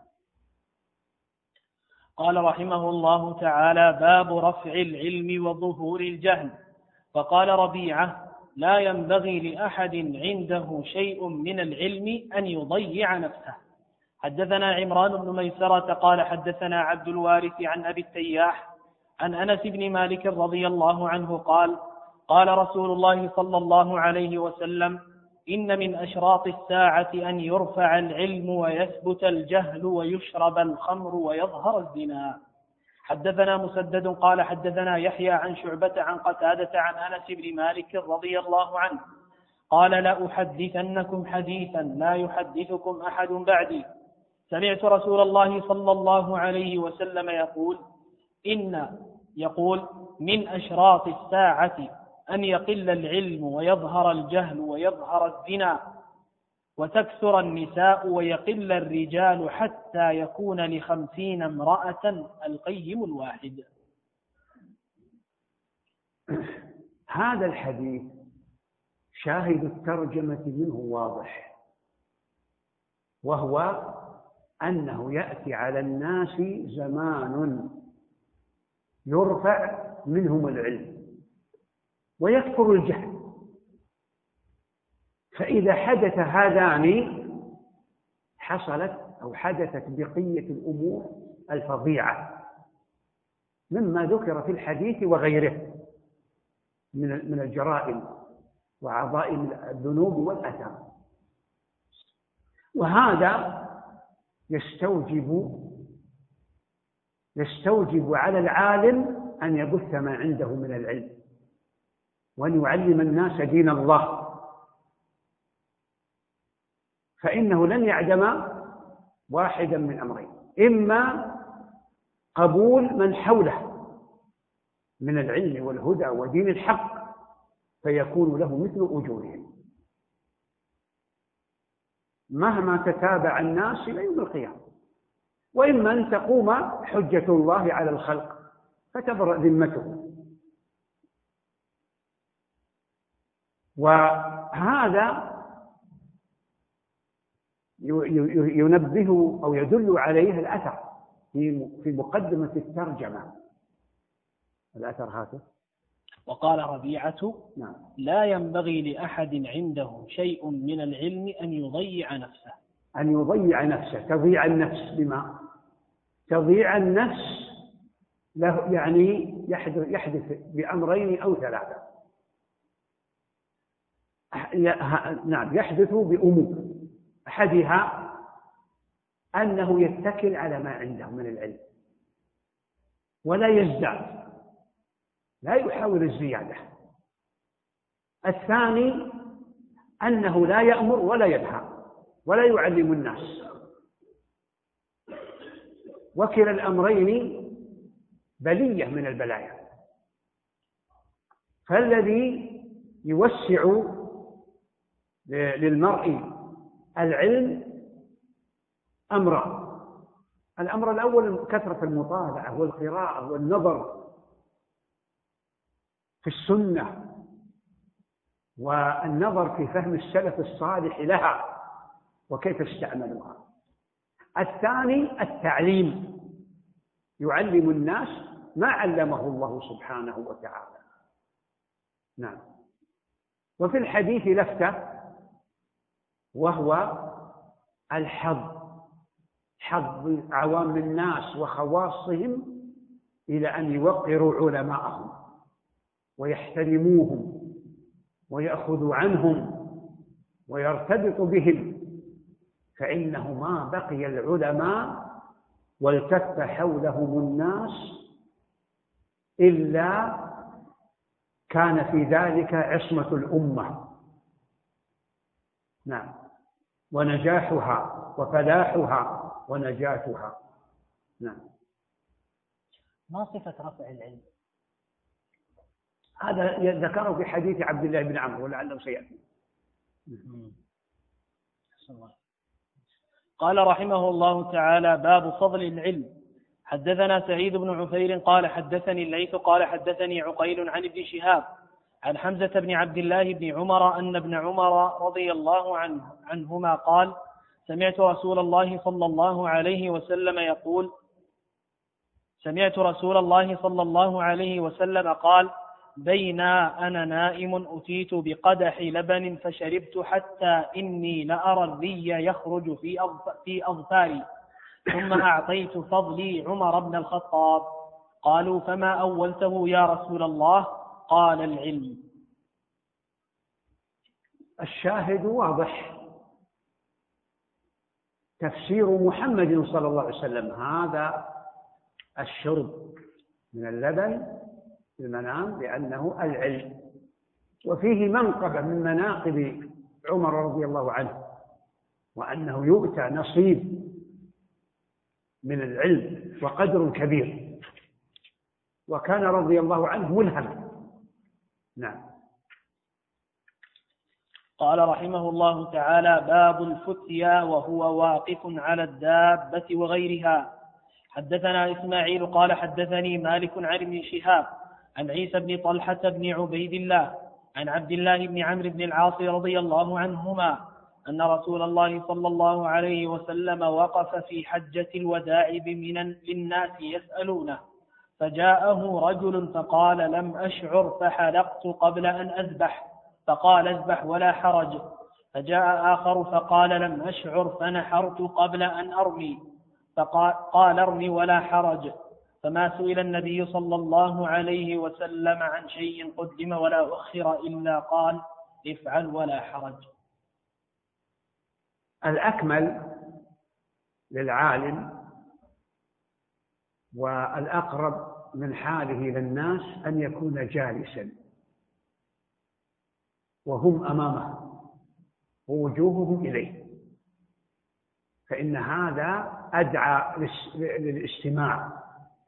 قال رحمه الله تعالى: باب رفع العلم وظهور الجهل. فقال ربيعة: لا ينبغي لأحد عنده شيء من العلم أن يضيع نفسه. حدثنا عمران بن ميسرة قال حدثنا عبد الوارث عن أبي التياح عن أنس بن مالك رضي الله عنه قال: قال رسول الله صلى الله عليه وسلم: إن من أشراط الساعة أن يرفع العلم ويثبت الجهل ويشرب الخمر ويظهر الزنا. حدثنا مسدد قال حدثنا يحيى عن شعبة عن قتادة عن أنس بن مالك رضي الله عنه قال: لا أحدثنكم حديثا لا يحدثكم أحد بعدي، سمعت رسول الله صلى الله عليه وسلم يقول: من أشراط الساعة أن يقل العلم ويظهر الجهل ويظهر الزنا وتكثر النساء ويقل الرجال حتى يكون ل50 امرأة القيم الواحد. هذا الحديث شاهد الترجمة منه واضح، وهو أنه يأتي على الناس زمان يرفع منهم العلم ويكثر الجهل، فإذا حدث هذان حدثت بقية الأمور الفظيعة مما ذكر في الحديث وغيره من الجرائم وعظائم الذنوب والآثام. وهذا يستوجب على العالم أن يبث ما عنده من العلم وأن يعلم الناس دين الله، فإنه لن يعدم واحدا من أمرين: إما قبول من حوله من العلم والهدى ودين الحق فيكون له مثل أجورهم مهما تتابع الناس إلى يوم القيامة، وإما أن تقوم حجة الله على الخلق فتبرأ ذمته. وهذا ينبه أو يدل عليه الأثر في مقدمة الترجمة. الأثر هذا: وقال ربيعة: نعم. لا ينبغي لأحد عنده شيء من العلم أن يضيع نفسه. تضيع النفس بما تضيع النفس له، يعني يحدث بأمرين أو ثلاثة. نعم، يحدث بأمور: أحدها أنه يتكل على ما عنده من العلم ولا يزداد، لا يحاول الزيادة. الثاني أنه لا يأمر ولا ينهى ولا يعلم الناس، وكلا الأمرين بلية من البلايا. فالذي يوسع للمرء العلم أمران: الأمر الأول كثرة المطالعة والقراءة والنظر في السنة والنظر في فهم السلف الصالح لها وكيف استعملوها. الثاني التعليم، يعلم الناس ما علمه الله سبحانه وتعالى. نعم. وفي الحديث لفتة، وهو الحظ، حظ عوام الناس وخواصهم إلى أن يوقروا علماءهم ويحترموهم ويأخذوا عنهم ويرتبطوا بهم، فإنه ما بقي العلماء والتف حولهم الناس إلا كان في ذلك عصمة الأمة، نعم، ونجاحها وفلاحها ونجاتها. نعم. ما صفة رفع العلم؟ هذا ذكره في حديث عبد الله بن عمرو ولعله سيأتي. قال رحمه الله تعالى: باب فضل العلم. حدثنا سعيد بن عفير قال حدثني الليث قال حدثني عقيل عن ابن شهاب عن حمزة بن عبد الله بن عمر أن ابن عمر رضي الله عنهما قال: سمعت رسول الله صلى الله عليه وسلم قال: بينا أنا نائم أتيت بقدح لبن فشربت حتى إني لأرى الري يخرج في أظفاري، ثم أعطيت فضلي عمر بن الخطاب. قالوا: فما أولته يا رسول الله؟ قال: العلم. الشاهد واضح، تفسير محمد صلى الله عليه وسلم هذا الشرب من اللبن في المنام لأنه العلم، وفيه منقبة من مناقب عمر رضي الله عنه، وأنه يؤتى نصيب من العلم وقدر كبير، وكان رضي الله عنه ملهم. نعم. قال رحمه الله تعالى: باب الفتيا وهو واقف على الدابة وغيرها. حدثنا إسماعيل قال حدثني مالك عن ابن شهاب عن عيسى بن طلحة بن عبيد الله عن عبد الله بن عمرو بن العاص رضي الله عنهما أن رسول الله صلى الله عليه وسلم وقف في حجة الوداع بمنى للناس يسألونه، فجاءه رجل فقال: لم أشعر فحلقت قبل أن أذبح، فقال: اذبح ولا حرج. فجاء آخر فقال: لم أشعر فنحرت قبل أن أرمي، فقال: ارمي ولا حرج. فما سئل النبي صلى الله عليه وسلم عن شيء قدم ولا أخر إلا قال: افعل ولا حرج. الأكمل للعالم والأقرب من حاله للناس أن يكون جالسا وهم أمامه ووجوههم إليه، فإن هذا أدعى للاستماع،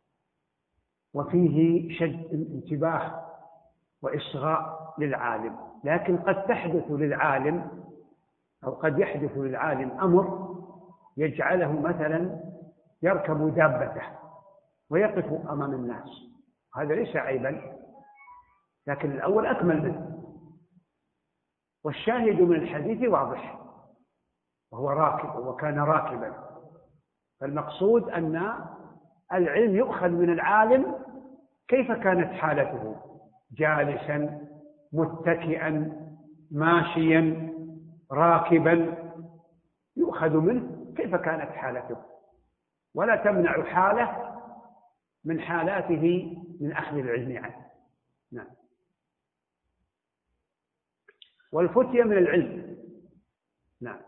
وفيه شد الانتباه وإصغاء للعالم. لكن قد تحدث للعالم أو قد يحدث للعالم أمر يجعله مثلا يركب دابته ويقف أمام الناس، هذا ليس عيبا، لكن الأول أكمل منه. والشاهد من الحديث واضح، وهو راكب وكان راكبا، فالمقصود أن العلم يؤخذ من العالم كيف كانت حالته، جالسا متكئا ماشيا راكبا، يؤخذ منه كيف كانت حالته، ولا تمنع حاله من حالاته من أخذ العلم عنه. نعم. والفتية من العلم. نعم.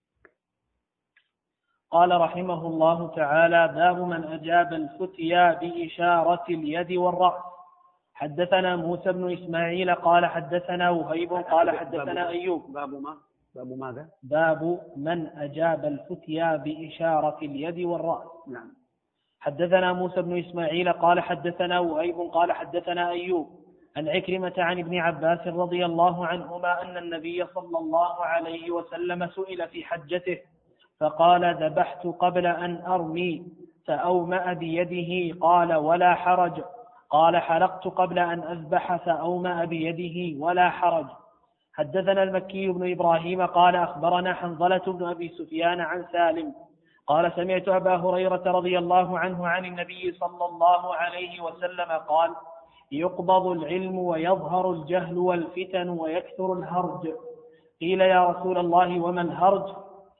قال رحمه الله تعالى: باب من أجاب الفتيا بإشارة اليد والرأس. حدثنا موسى بن إسماعيل قال حدثنا وهيب قال حدثنا أيوب. باب ماذا؟ باب من أجاب الفتيا بإشارة اليد والرأس. نعم. حدثنا موسى بن إسماعيل قال حدثنا وهيب قال حدثنا أيوب عن عكرمة عن ابن عباس رضي الله عنهما أن النبي صلى الله عليه وسلم سئل في حجته فقال: ذبحت قبل أن أرمي، فأومأ بيده، قال: ولا حرج. قال: حلقت قبل أن أذبح، فأومأ بيده، ولا حرج. حدثنا المكي بن إبراهيم قال أخبرنا حنظلة بن أبي سفيان عن سالم قال: سمعت أبا هريرة رضي الله عنه عن النبي صلى الله عليه وسلم قال: يقبض العلم ويظهر الجهل والفتن ويكثر الهرج. قيل: يا رسول الله وما الهرج؟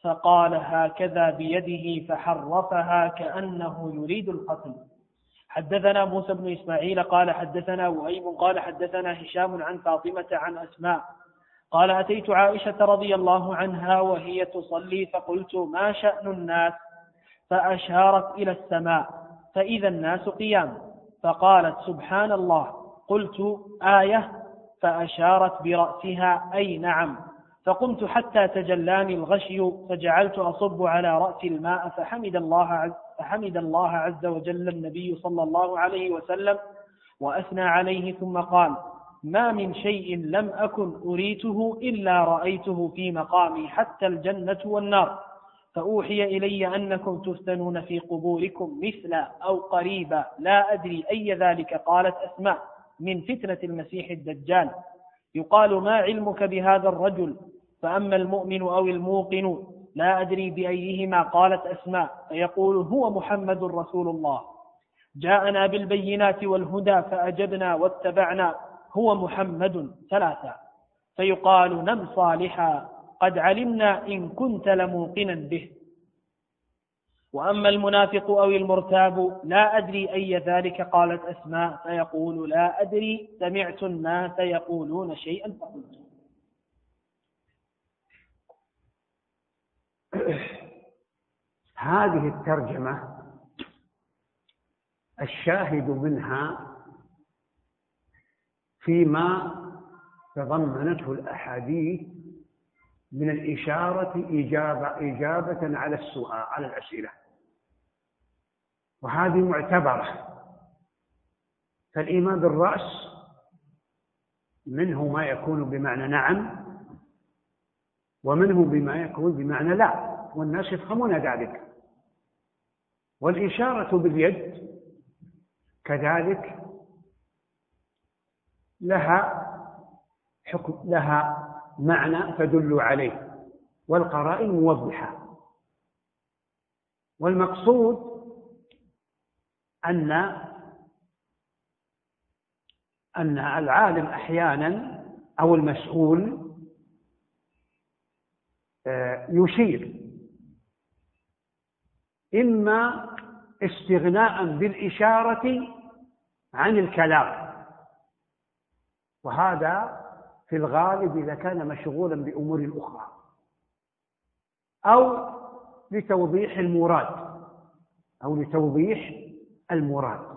فقال هكذا بيده فحرفها كأنه يريد القتل. حدثنا موسى بن إسماعيل قال حدثنا وهيب قال حدثنا هشام عن فاطمة عن أسماء قال أتيت عائشة رضي الله عنها وهي تصلي فقلت ما شأن الناس؟ فأشارت إلى السماء فإذا الناس قيام، فقالت سبحان الله. قلت آية؟ فأشارت برأسها أي نعم. فقمت حتى تجلاني الغشي فجعلت أصب على رأسي الماء فحمد الله عز وجل النبي صلى الله عليه وسلم وأثنى عليه ثم قال ما من شيء لم أكن أريته إلا رأيته في مقامي حتى الجنة والنار. فأوحي إلي أنكم تفتنون في قبوركم مثل أو قريبا لا أدري أي ذلك. قالت أسماء من فتنة المسيح الدجال. يقال ما علمك بهذا الرجل؟ فأما المؤمن أو الموقن لا أدري بأيهما. قالت أسماء فيقول هو محمد رسول الله جاءنا بالبينات والهدى فأجبنا واتبعنا هو محمد 3. فيقال نم صالحا قد علمنا إن كنت لموقنا به. وأما المنافق أو المرتاب لا أدري أي ذلك. قالت أسماء فيقول لا أدري سمعت الناس يقولون شيئا فقلت. هذه الترجمة الشاهد منها فيما تضمنته الأحاديث من الإشارة إجابة على السؤال على الأسئلة، وهذه معتبرة. فالإيمان بالرأس منه ما يكون بمعنى نعم ومنه بما يكون بمعنى لا، والناس يفهمون ذلك. والإشارة باليد كذلك لها حكم، لها معنى تدل عليه، والقرائن موضحة. والمقصود أن العالم أحيانا أو المسؤول يشير إما استغناء بالإشارة عن الكلام، وهذا في الغالب إذا كان مشغولا بأمور أخرى، أو لتوضيح المراد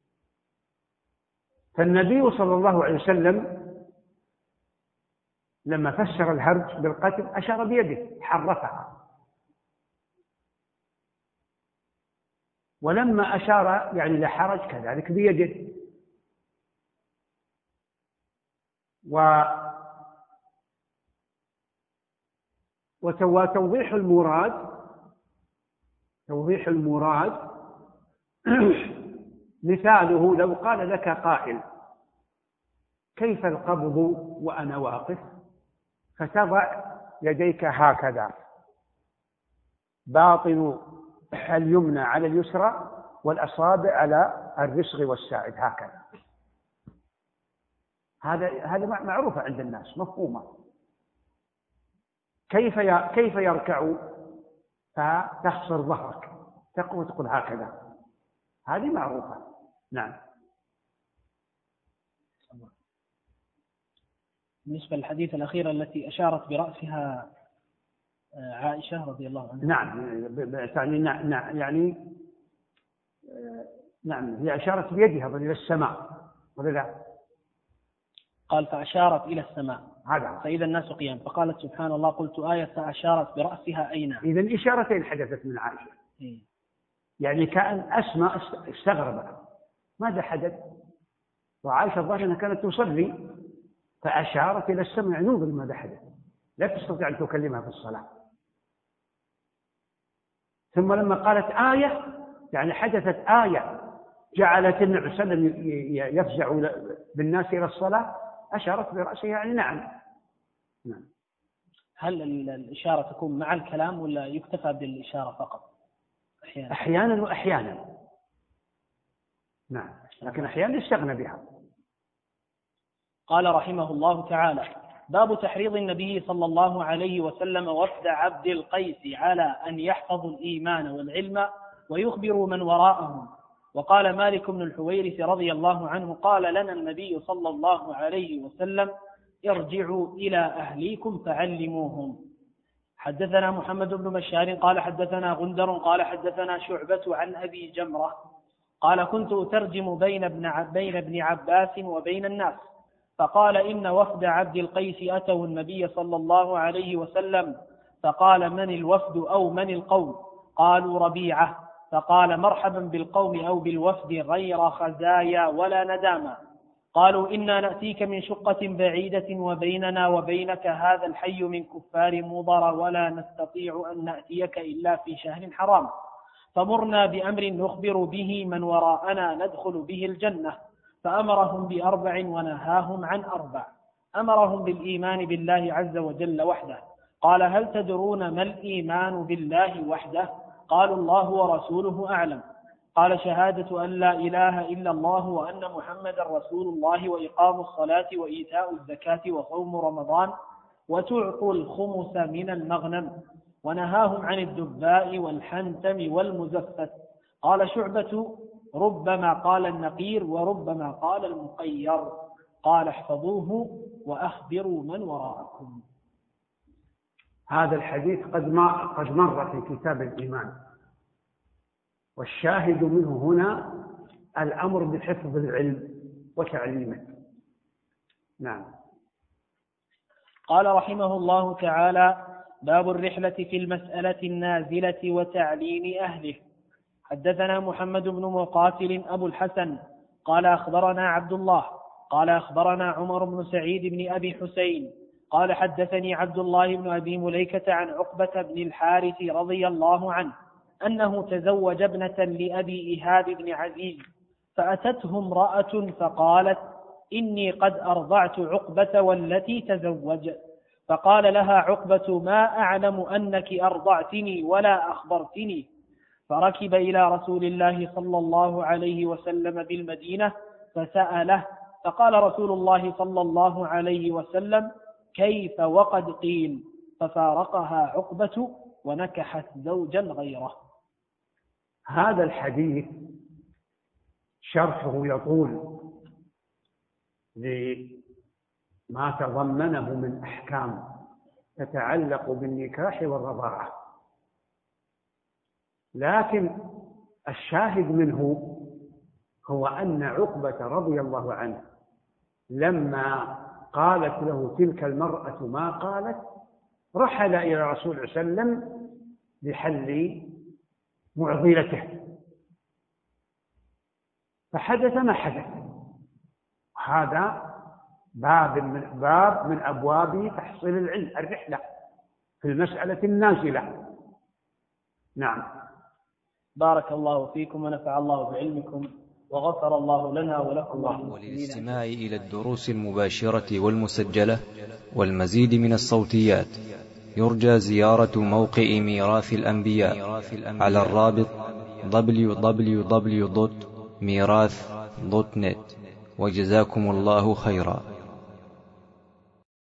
فالنبي صلى الله عليه وسلم لما فسر الهرج بالقتل أشار بيده حرفها، ولما أشار يعني لا حرج كذلك بيده. وتوضيح المراد مثاله لو قال لك قائل كيف القبض وأنا واقف؟ فتضع يديك هكذا، باطن اليمنى على اليسرى والأصابع على الرسغ والساعد هكذا. هذا معروفة عند الناس، مفهومة. كيف يركع؟ فتخسر ظهرك، تقول هكذا، هذه معروفة. نعم. بالنسبة للحديث الأخيرة التي أشارت برأسها عائشة رضي الله عنها. نعم هي أشارت بيدها إلى السماء، ولا قال فأشارت إلى السماء هذا فإذا الناس قيام، فقالت سبحان الله. قلت آية فأشارت برأسها أين؟ إذن إشارتين حدثت من عائشة. يعني كأن أسماء استغربت ماذا حدث، وعائشة الظاهر أنها كانت تصلي فأشارت إلى السماء، يعني انظر ماذا حدث، لا تستطيع أن تكلمها في الصلاة. ثم لما قالت آية يعني حدثت آية جعلت النبي صلى الله عليه وسلم يفزع بالناس إلى الصلاة، أشارت برأسها يعني نعم. هل الإشارة تكون مع الكلام ولا يكتفى بالإشارة فقط؟ أحيانا وأحيانا. نعم، لكن أحيانا يستغنى بها. قال رحمه الله تعالى باب تحريض النبي صلى الله عليه وسلم وفد عبد القيس على أن يحفظوا الإيمان والعلم ويخبروا من وراءهم. وقال مالك بن الحويرث رضي الله عنه قال لنا النبي صلى الله عليه وسلم ارجعوا إلى أهليكم فعلموهم. حدثنا محمد بن بشار قال حدثنا غندر قال حدثنا شعبة عن أبي جمرة قال كنت أترجم بين ابن عباس وبين الناس، فقال إن وفد عبد القيس أتوا النبي صلى الله عليه وسلم، فقال من الوفد أو من القوم؟ قالوا ربيعة، فقال مرحبا بالقوم أو بالوفد غير خزايا ولا ندامة. قالوا إنا نأتيك من شقة بعيدة وبيننا وبينك هذا الحي من كفار مضر ولا نستطيع أن نأتيك إلا في شهر حرام، فمرنا بأمر نخبر به من وراءنا ندخل به الجنة. فأمرهم ب4 ونهاهم عن 4. أمرهم بالإيمان بالله عز وجل وحده. قال هل تدرون ما الإيمان بالله وحده؟ قالوا الله ورسوله أعلم. قال شهادة أن لا إله إلا الله وأن محمدا رسول الله وإقام الصلاة وإيتاء الزكاة وصوم رمضان وتعطوا الخمس من المغنم. ونهاهم عن الدباء والحنتم والمزفت. قال شعبة ربما قال النقير وربما قال المقير. قال احفظوه وأخبروا من وراءكم. هذا الحديث قد مر في كتاب الإيمان، والشاهد منه هنا الأمر بحفظ العلم وتعليمه. نعم. قال رحمه الله تعالى باب الرحلة في المسألة النازلة وتعليم أهله. حدثنا محمد بن مقاتل أبو الحسن قال أخبرنا عبد الله قال أخبرنا عمر بن سعيد بن أبي حسين قال حدثني عبد الله بن أبي مليكة عن عقبة بن الحارث رضي الله عنه أنه تزوج ابنة لأبي إيهاب بن عزيز، فأتته امرأة فقالت إني قد أرضعت عقبة والتي تزوج. فقال لها عقبة ما أعلم أنك أرضعتني ولا أخبرتني. فركب إلى رسول الله صلى الله عليه وسلم بالمدينة فسأله، فقال رسول الله صلى الله عليه وسلم كيف وقد قيل؟ ففارقها عقبة ونكحت زوجا غيره. هذا الحديث شرحه يطول لما تضمنه من أحكام تتعلق بالنكاح والرضاعة، لكن الشاهد منه هو أن عقبة رضي الله عنه لما قالت له تلك المرأة ما قالت رحل إلى الرسول صلى الله عليه وسلم لحل معضلته، فحدث ما حدث. هذا باب من أبواب تحصيل العلم، الرحلة في المسألة النازلة. نعم. بارك الله فيكم ونفع الله بعلمكم وغفر الله لنا ولكم. وللاستماع إلى الدروس المباشرة والمسجلة والمزيد من الصوتيات يرجى زيارة موقع ميراث الأنبياء على الرابط www.mirath.net. وجزاكم الله خيرا.